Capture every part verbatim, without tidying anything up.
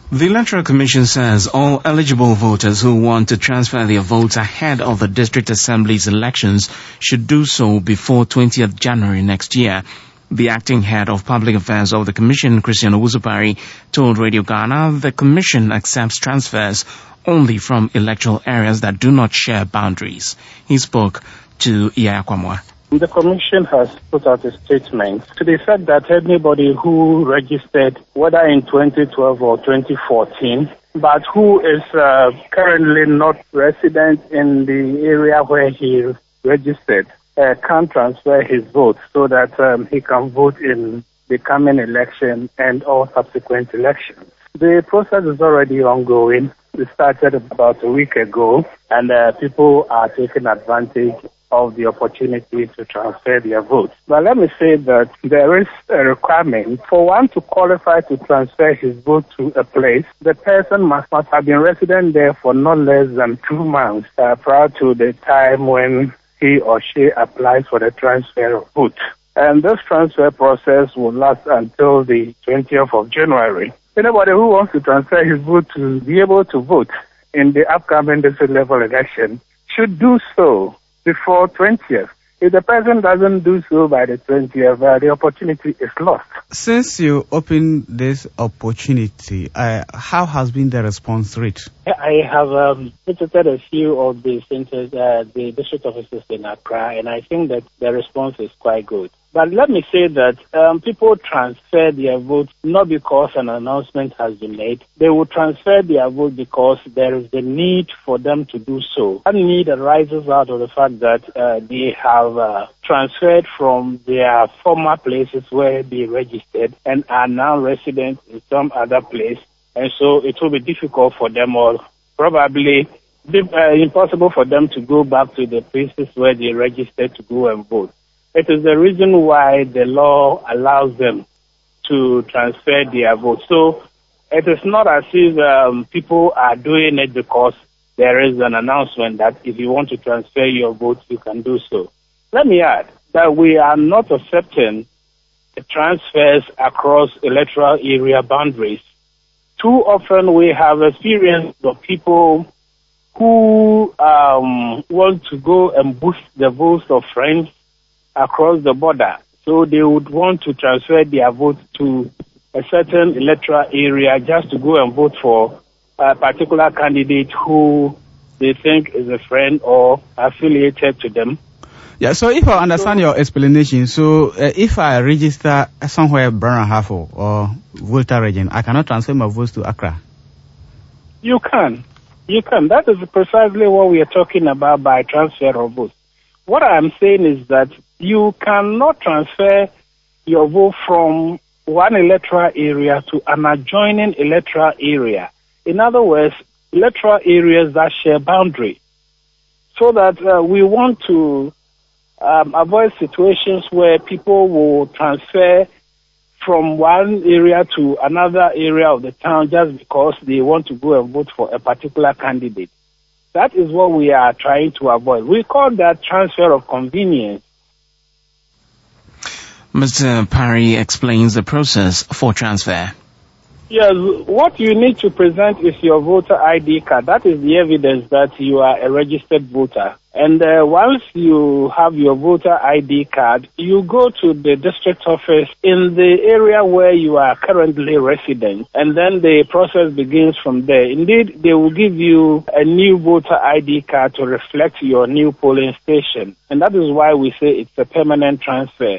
The Electoral Commission says all eligible voters who want to transfer their votes ahead of the District Assembly's elections should do so before twentieth January next year. The acting head of public affairs of the Commission, Christian Owusu-Parry, told Radio Ghana the Commission accepts transfers only from electoral areas that do not share boundaries. He spoke to Iya Kwamwa. The Commission has put out a statement to the effect that anybody who registered, whether in twenty twelve or twenty fourteen, but who is uh, currently not resident in the area where he registered, uh, can transfer his vote so that um, he can vote in the coming election and all subsequent elections. The process is already ongoing. It started about a week ago, and uh, people are taking advantage of the opportunity to transfer their votes. But let me say that there is a requirement for one to qualify to transfer his vote to a place. The person must, must have been resident there for not less than two months uh, prior to the time when he or she applies for the transfer of vote. And this transfer process will last until the twentieth of January. Anybody who wants to transfer his vote to be able to vote in the upcoming district level election should do so before twentieth. If the person doesn't do so by the twentieth, uh, the opportunity is lost. Since you opened this opportunity, uh, how has been the response rate? I have um, visited a few of the centers, uh, the district offices in Accra, and I think that the response is quite good. But let me say that um, people transfer their votes not because an announcement has been made. They will transfer their vote because there is the need for them to do so. That need arises out of the fact that uh, they have uh, transferred from their former places where they registered and are now resident in some other place. And so it will be difficult for them, or probably uh, impossible for them to go back to the places where they registered to go and vote. It is the reason why the law allows them to transfer their vote. So it is not as if um, people are doing it because there is an announcement that if you want to transfer your vote, you can do so. Let me add that we are not accepting the transfers across electoral area boundaries. Too often we have experienced of people who um, want to go and boost the votes of friends across the border. So they would want to transfer their vote to a certain electoral area just to go and vote for a particular candidate who they think is a friend or affiliated to them. Yeah, so if I understand so, your explanation, so uh, if I register somewhere Brown Hafo or Volta region, I cannot transfer my votes to Accra? You can. You can. That is precisely what we are talking about by transfer of votes. What I'm saying is that you cannot transfer your vote from one electoral area to an adjoining electoral area. In other words, electoral areas that share boundary. So that uh, we want to um, avoid situations where people will transfer from one area to another area of the town just because they want to go and vote for a particular candidate. That is what we are trying to avoid. We call that transfer of convenience. Mister Parry explains the process for transfer. Yes, what you need to present is your voter I D card. That is the evidence that you are a registered voter. And uh, once you have your voter I D card, you go to the district office in the area where you are currently resident, and then the process begins from there. Indeed, they will give you a new voter I D card to reflect your new polling station. And that is why we say it's a permanent transfer.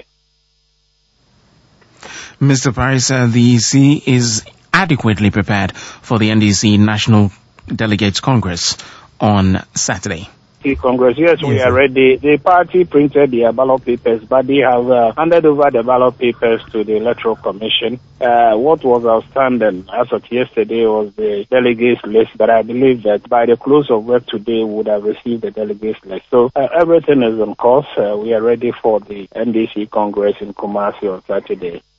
Mister Parry said the E C is adequately prepared for the N D C National Delegates Congress on Saturday. Congress, yes, we are ready. The party printed their ballot papers, but they have uh, handed over the ballot papers to the Electoral Commission. Uh, what was outstanding as of yesterday was the delegates list, but I believe that by the close of work today, we would have received the delegates list. So uh, everything is on course. Uh, we are ready for the N D C Congress in Kumasi on Saturday.